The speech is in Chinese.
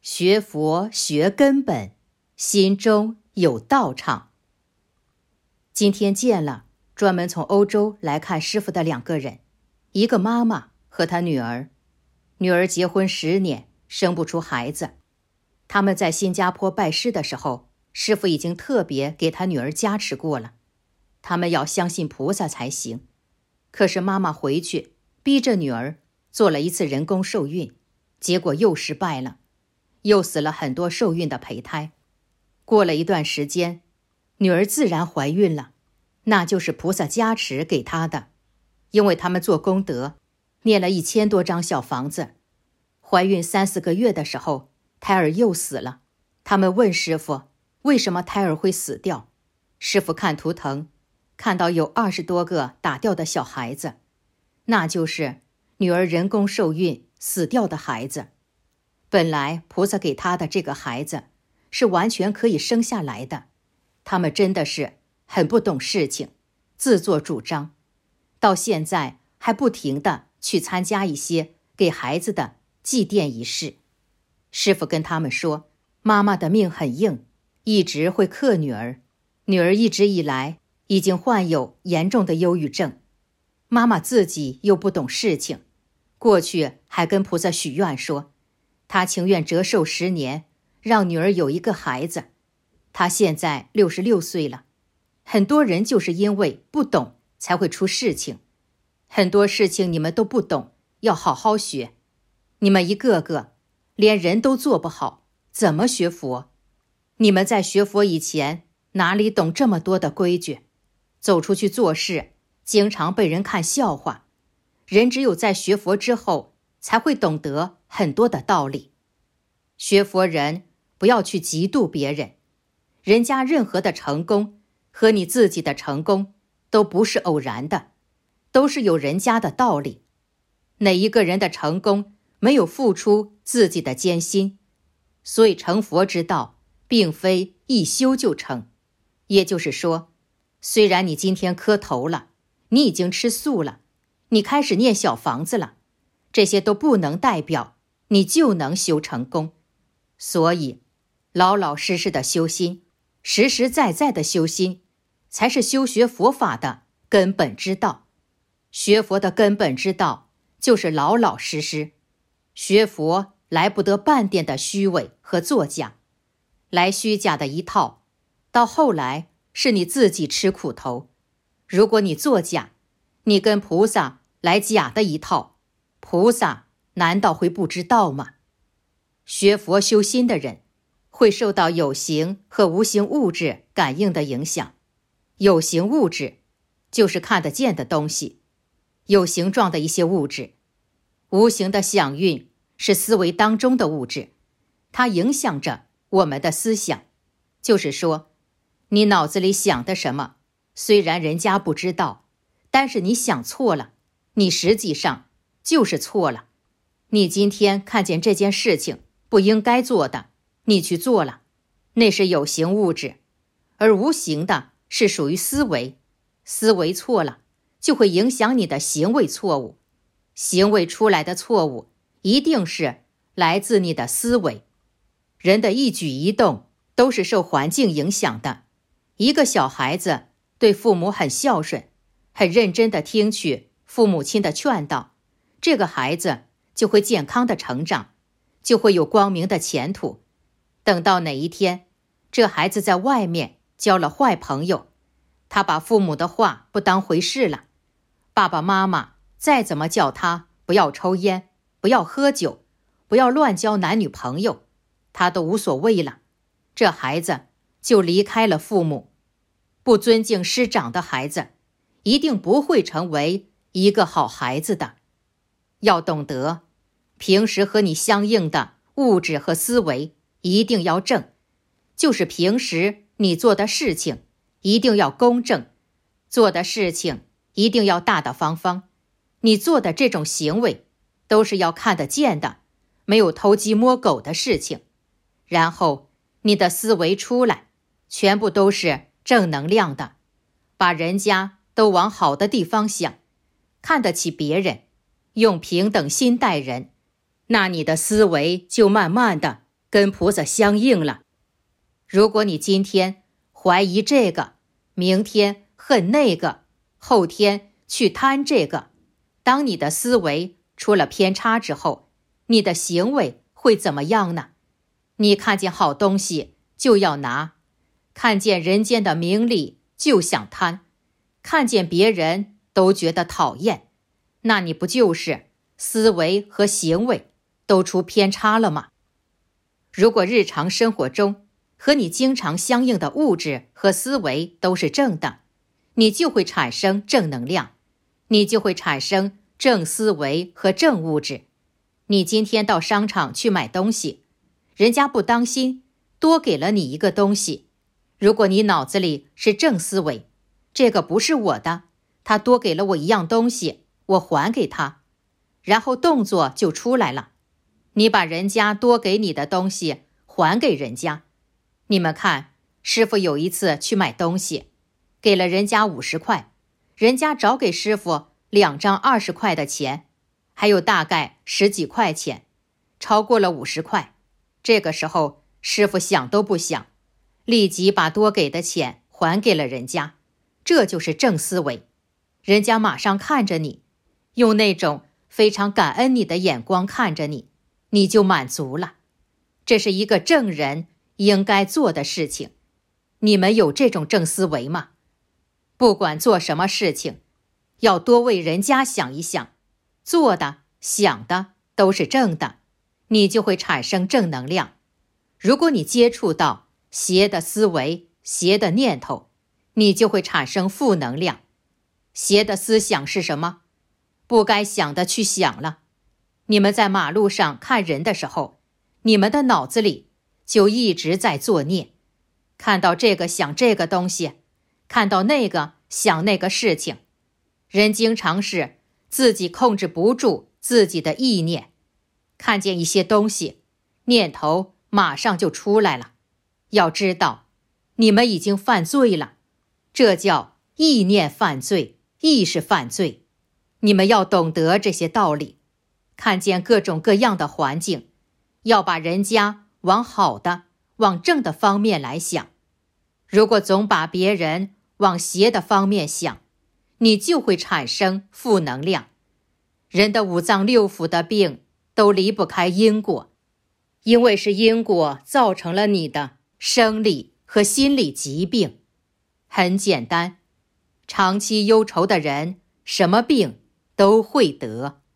学佛学根本，心中有道场。今天见了专门从欧洲来看师父的2个人，一个妈妈和她女儿。女儿结婚10年，生不出孩子。他们在新加坡拜师的时候，师父已经特别给她女儿加持过了，他们要相信菩萨才行。可是妈妈回去逼着女儿做了1次人工受孕，结果又失败了，又死了很多受孕的胚胎。过了一段时间，女儿自然怀孕了，那就是菩萨加持给她的。因为他们做功德，念了1000多张小房子。怀孕3、4个月的时候，胎儿又死了。他们问师父，为什么胎儿会死掉？师父看图腾，看到有20多个打掉的小孩子，那就是女儿人工受孕死掉的孩子。本来菩萨给她的这个孩子是完全可以生下来的，他们真的是很不懂事情，自作主张，到现在还不停地去参加一些给孩子的祭奠仪式。师父跟他们说，妈妈的命很硬，一直会克女儿，女儿一直以来已经患有严重的忧郁症，妈妈自己又不懂事情，过去还跟菩萨许愿说，她情愿折寿10年，让女儿有一个孩子。她现在66岁了，很多人就是因为不懂才会出事情。很多事情你们都不懂，要好好学。你们一个个连人都做不好，怎么学佛？你们在学佛以前哪里懂这么多的规矩？走出去做事，经常被人看笑话。人只有在学佛之后，才会懂得很多的道理。学佛人不要去嫉妒别人，人家任何的成功和你自己的成功都不是偶然的，都是有人家的道理。哪一个人的成功没有付出自己的艰辛？所以成佛之道并非一修就成。也就是说，虽然你今天磕头了，你已经吃素了，你开始念小房子了，这些都不能代表你就能修成功。所以老老实实的修心，实实在在的修心，才是修学佛法的根本之道。学佛的根本之道就是老老实实。学佛来不得半点的虚伪和作假，来虚假的一套，到后来是你自己吃苦头。如果你作假，你跟菩萨来假的一套，菩萨难道会不知道吗？学佛修心的人会受到有形和无形物质感应的影响。有形物质就是看得见的东西，有形状的一些物质。无形的响韵是思维当中的物质，它影响着我们的思想。就是说，你脑子里想的什么，虽然人家不知道，但是你想错了，你实际上就是错了。你今天看见这件事情不应该做的，你去做了，那是有形物质。而无形的是属于思维，思维错了，就会影响你的行为错误。行为出来的错误，一定是来自你的思维。人的一举一动都是受环境影响的。一个小孩子对父母很孝顺，很认真地听取父母亲的劝导，这个孩子就会健康的成长，就会有光明的前途。等到哪一天，这孩子在外面交了坏朋友，他把父母的话不当回事了，爸爸妈妈再怎么叫他不要抽烟，不要喝酒，不要乱交男女朋友，他都无所谓了。这孩子就离开了父母。不尊敬师长的孩子，一定不会成为一个好孩子的。要懂得，平时和你相应的物质和思维一定要正，就是平时你做的事情一定要公正，做的事情一定要大大方方。你做的这种行为都是要看得见的，没有偷鸡摸狗的事情。然后你的思维出来，全部都是正能量的，把人家都往好的地方想，看得起别人，用平等心待人，那你的思维就慢慢的跟菩萨相应了。如果你今天怀疑这个，明天恨那个，后天去贪这个，当你的思维出了偏差之后，你的行为会怎么样呢？你看见好东西就要拿，看见人间的名利就想贪，看见别人都觉得讨厌，那你不就是思维和行为都出偏差了吗？如果日常生活中和你经常相应的物质和思维都是正的，你就会产生正能量，你就会产生正思维和正物质。你今天到商场去买东西，人家不当心多给了你一个东西，如果你脑子里是正思维，这个不是我的，他多给了我一样东西，我还给他，然后动作就出来了。你把人家多给你的东西还给人家。你们看，师傅有一次去买东西，给了人家50块，人家找给师傅2张20块的钱，还有大概10几块钱，超过了50块。这个时候师傅想都不想，立即把多给的钱还给了人家。这就是正思维，人家马上看着你，用那种非常感恩你的眼光看着你，你就满足了。这是一个正人应该做的事情。你们有这种正思维吗？不管做什么事情，要多为人家想一想，做的想的都是正的，你就会产生正能量。如果你接触到邪的思维、邪的念头，你就会产生负能量。邪的思想是什么？不该想的去想了。你们在马路上看人的时候，你们的脑子里就一直在作孽，看到这个想这个东西，看到那个想那个事情。人经常是自己控制不住自己的意念，看见一些东西，念头马上就出来了。要知道，你们已经犯罪了，这叫意念犯罪，意识犯罪。你们要懂得这些道理，看见各种各样的环境，要把人家往好的、往正的方面来想。如果总把别人往邪的方面想，你就会产生负能量。人的5脏6腑的病都离不开因果，因为是因果造成了你的生理和心理疾病。很简单，长期忧愁的人，什么病都会得。